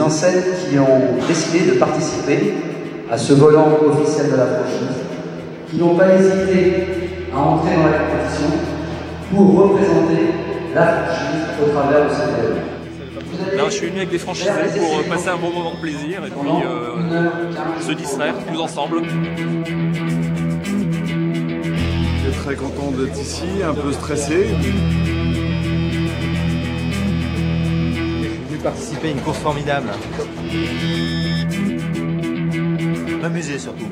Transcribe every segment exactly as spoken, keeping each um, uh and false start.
enseignes qui ont décidé de participer à ce volant officiel de la franchise, qui n'ont pas hésité à entrer dans la compétition pour représenter la franchise au travers de cette événement. Là, je suis venu avec des franchisés pour passer un bon moment de plaisir et puis euh, se distraire tous ensemble. Je suis très content d'être ici, un peu stressé. J'ai pu participer à une course formidable. M'amuser surtout.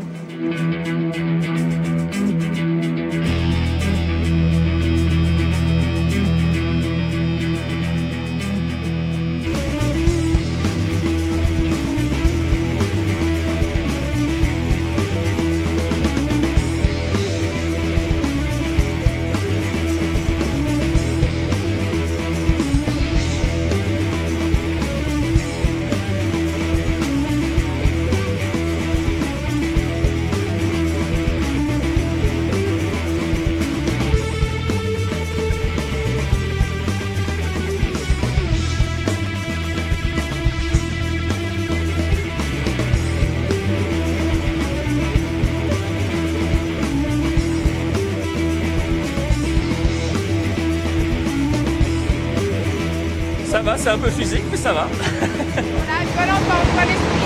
Ça va, c'est un peu physique, mais ça va. On a un volant pour l'esprit.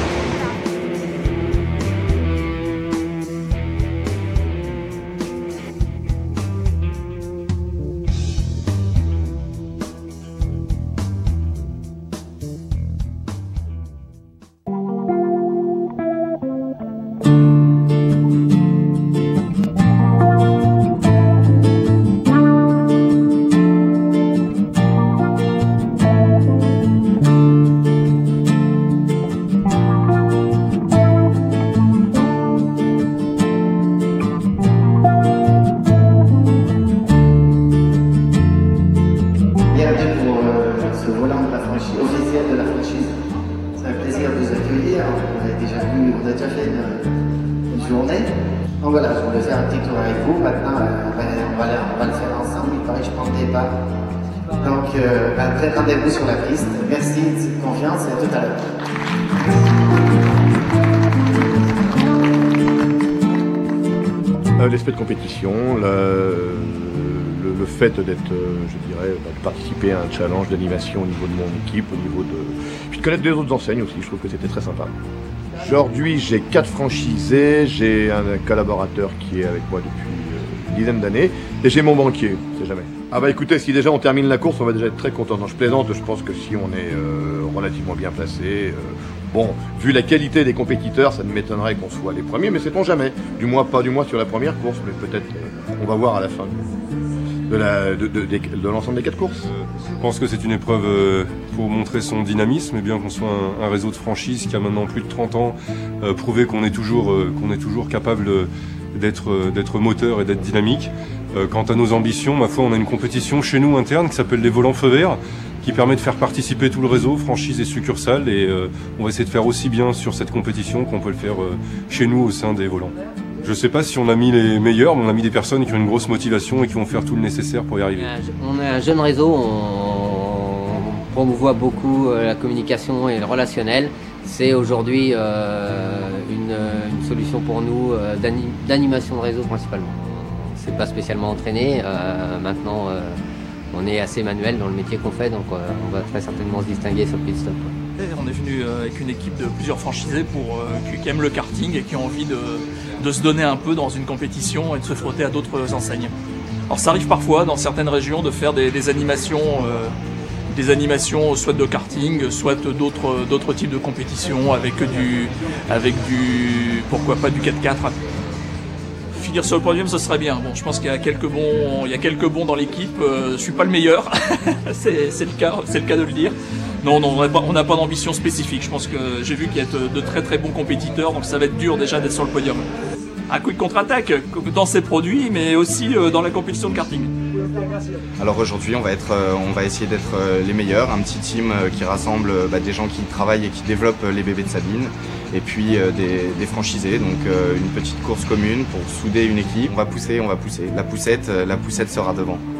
Officiel de la franchise. C'est un plaisir de vous accueillir. On a déjà vu, on a déjà fait une, une journée. Donc voilà, je voulais faire un petit tour avec vous. Maintenant, euh, on, va, on, va, on va le faire ensemble. Il paraît que je prends le départ. Donc, euh, après, rendez-vous sur la piste. Merci de cette confiance et à tout à l'heure. Euh, L'aspect de compétition, le, le, le fait d'être, je dirais, de participer à un challenge d'animation au niveau de mon équipe, au niveau de... puis de connaître des autres enseignes aussi, je trouve que c'était très sympa. Aujourd'hui, j'ai quatre franchisés, j'ai un collaborateur qui est avec moi depuis une dizaine d'années, et j'ai mon banquier, on sait jamais. Ah bah écoutez, si déjà on termine la course, on va déjà être très content. Non, je plaisante, je pense que si on est euh, relativement bien placé, euh, bon, vu la qualité des compétiteurs, ça ne m'étonnerait qu'on soit les premiers, mais sait-on jamais. Du moins, pas du moins sur la première course, mais peut-être euh, on va voir à la fin de, la, de, de, de, de l'ensemble des quatre courses. Je pense que c'est une épreuve euh, pour montrer son dynamisme, et bien qu'on soit un, un réseau de franchise qui a maintenant plus de trente ans, euh, prouvé qu'on est toujours, euh, qu'on est toujours capable d'être euh, d'être moteur et d'être dynamique. Euh, quant à nos ambitions, ma foi, on a une compétition chez nous interne qui s'appelle les volants feu vert, qui permet de faire participer tout le réseau, franchise et succursale, et euh, on va essayer de faire aussi bien sur cette compétition qu'on peut le faire euh, chez nous au sein des volants. Je ne sais pas si on a mis les meilleurs, mais on a mis des personnes qui ont une grosse motivation et qui vont faire tout le nécessaire pour y arriver. On est un jeune réseau, on promouvoit beaucoup la communication et le relationnel. C'est aujourd'hui euh, une, une solution pour nous euh, d'animation de réseau principalement. On ne s'est pas spécialement entraîné, euh, maintenant euh, on est assez manuel dans le métier qu'on fait, donc euh, on va très certainement se distinguer sur le pit stop. On est venu avec une équipe de plusieurs franchisés pour, euh, qui aiment le karting et qui ont envie de, de se donner un peu dans une compétition et de se frotter à d'autres enseignes. Alors ça arrive parfois dans certaines régions de faire des, des animations, euh, des animations soit de karting, soit d'autres d'autres types de compétitions avec du, avec du, pourquoi pas du quatre quatre. Finir sur le podium, ce serait bien. Bon, je pense qu'il y a quelques bons, il y a quelques bons dans l'équipe. Euh, je suis pas le meilleur, c'est le cas, c'est le cas de le dire. Non, non, on n'a pas d'ambition spécifique. Je pense que j'ai vu qu'il y a de, de très très bons compétiteurs, donc ça va être dur déjà d'être sur le podium. Un quick contre-attaque dans ses produits, mais aussi dans la compétition de karting. Alors aujourd'hui, on va être, on va essayer d'être les meilleurs, un petit team qui rassemble bah, des gens qui travaillent et qui développent les bébés de Sabine, et puis euh, des, des franchisés, donc euh, une petite course commune pour souder une équipe. On va pousser, on va pousser. La poussette, la poussette sera devant.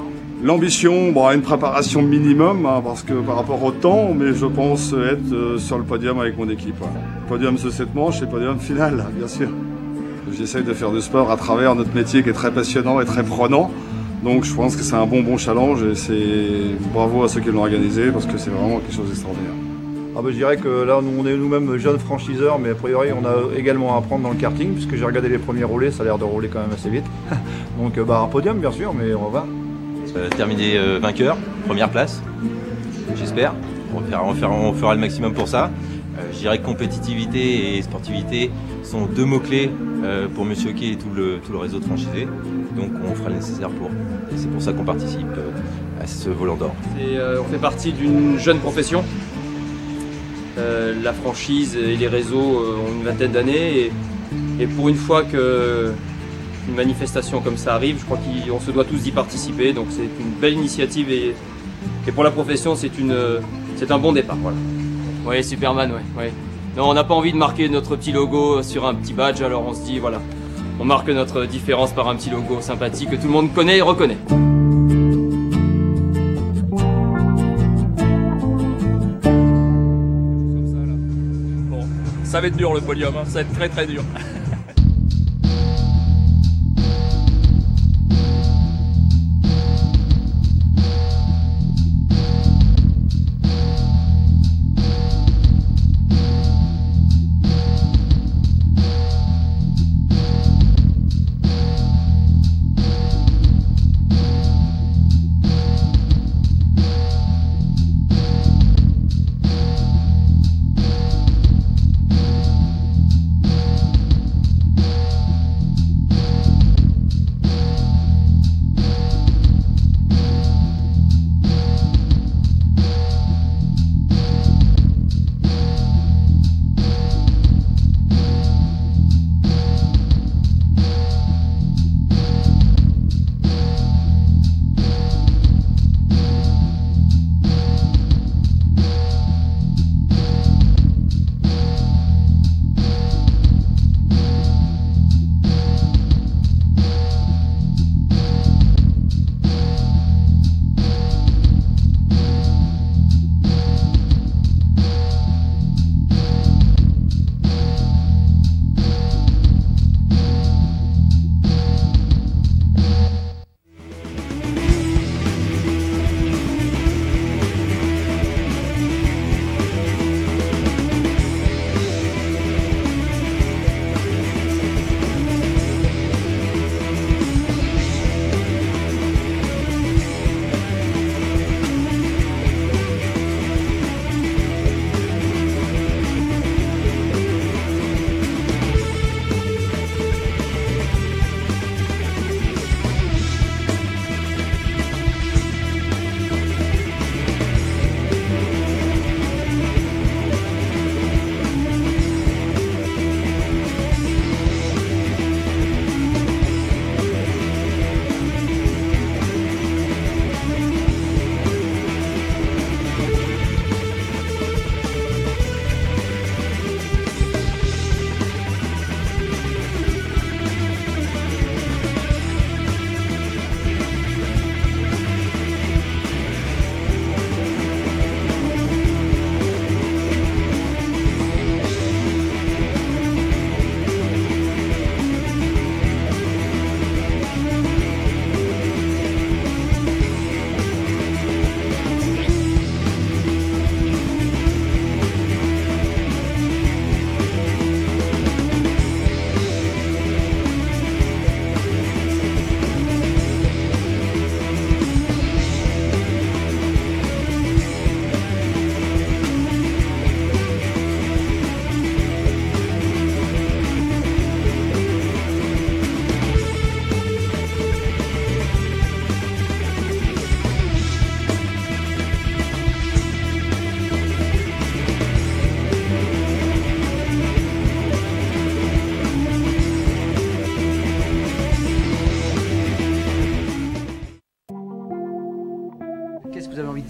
L'ambition, bon, une préparation minimum, hein, parce que par rapport au temps, mais je pense être euh, sur le podium avec mon équipe. Ouais. Podium ce sept manches et podium final, bien sûr. J'essaye de faire du sport à travers notre métier qui est très passionnant et très prenant. Donc je pense que c'est un bon bon challenge et c'est bravo à ceux qui l'ont organisé parce que c'est vraiment quelque chose d'extraordinaire. Ah bah, je dirais que là, nous, on est nous-mêmes jeunes franchiseurs, mais a priori, on a également à apprendre dans le karting, puisque j'ai regardé les premiers roulés, ça a l'air de rouler quand même assez vite. Donc, bah, un podium, bien sûr, mais on va voir. Euh, terminé euh, vainqueur, première place, j'espère. On, va faire, on, va faire, on fera le maximum pour ça. Euh, je dirais que compétitivité et sportivité sont deux mots-clés euh, pour Monsieur Hockey et tout le, tout le réseau de franchisés. Donc, on fera le nécessaire pour. Et c'est pour ça qu'on participe euh, à ce volant d'or. Euh, on fait partie d'une jeune profession. Euh, la franchise et les réseaux euh, ont une vingtaine d'années et, et pour une fois que une manifestation comme ça arrive, je crois qu'on se doit tous d'y participer, donc c'est une belle initiative et, et pour la profession c'est une c'est un bon départ. Voilà. Oui, Superman, ouais, ouais. Non, on n'a pas envie de marquer notre petit logo sur un petit badge, alors on se dit voilà, on marque notre différence par un petit logo sympathique que tout le monde connaît et reconnaît. Ça va être dur le podium, hein. Ça va être très très dur.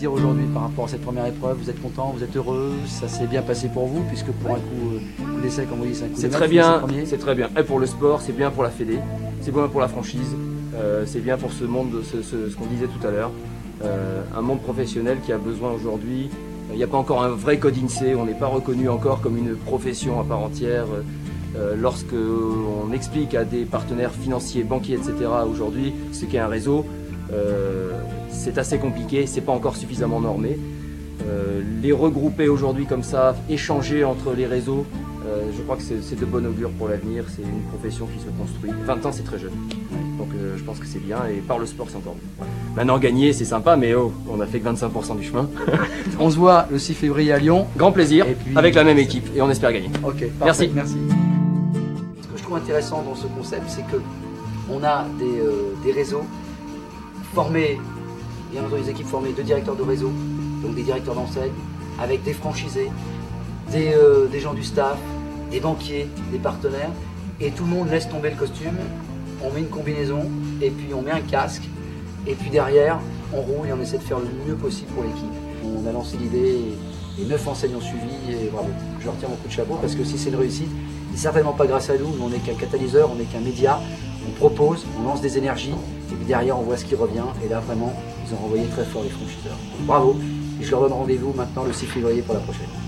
dire aujourd'hui par rapport à cette première épreuve? Vous êtes content, vous êtes heureux, ça s'est bien passé pour vous, puisque pour un coup, coup d'essai, comme vous dites, c'est un coup C'est de très bien, c'est très bien. Et pour le sport, c'est bien pour la fédé, c'est bien pour la franchise, euh, c'est bien pour ce monde, ce, ce, ce qu'on disait tout à l'heure. Euh, un monde professionnel qui a besoin aujourd'hui, il n'y a pas encore un vrai code INSEE, on n'est pas reconnu encore comme une profession à part entière. Euh, lorsque on explique à des partenaires financiers, banquiers, et cetera aujourd'hui ce qu'est un réseau, euh, c'est assez compliqué, c'est pas encore suffisamment normé. Euh, les regrouper aujourd'hui comme ça, échanger entre les réseaux, euh, je crois que c'est de bon augure pour l'avenir, c'est une profession qui se construit. vingt ans c'est très jeune, donc euh, je pense que c'est bien et par le sport c'est encore mieux. Maintenant gagner c'est sympa mais oh, on a fait que vingt-cinq pour cent du chemin. On se voit le six février à Lyon. Grand plaisir, et puis, avec la même équipe et on espère gagner. Ok, merci. Merci. Ce que je trouve intéressant dans ce concept, c'est que on a des, euh, des réseaux formés, bien entendu des équipes formées de directeurs de réseau, donc des directeurs d'enseigne, avec des franchisés, des, euh, des gens du staff, des banquiers, des partenaires, et tout le monde laisse tomber le costume, on met une combinaison, et puis on met un casque, et puis derrière, on roule et on essaie de faire le mieux possible pour l'équipe. On a lancé l'idée, et neuf enseignes ont suivi, et bravo, je leur tiens mon coup de chapeau, parce que si c'est une réussite, c'est certainement pas grâce à nous, on n'est qu'un catalyseur, on n'est qu'un média, on propose, on lance des énergies, et puis derrière on voit ce qui revient, et là vraiment, ils ont renvoyé très fort les franchiseurs. Bravo, et je leur donne rendez-vous maintenant le six février pour la prochaine.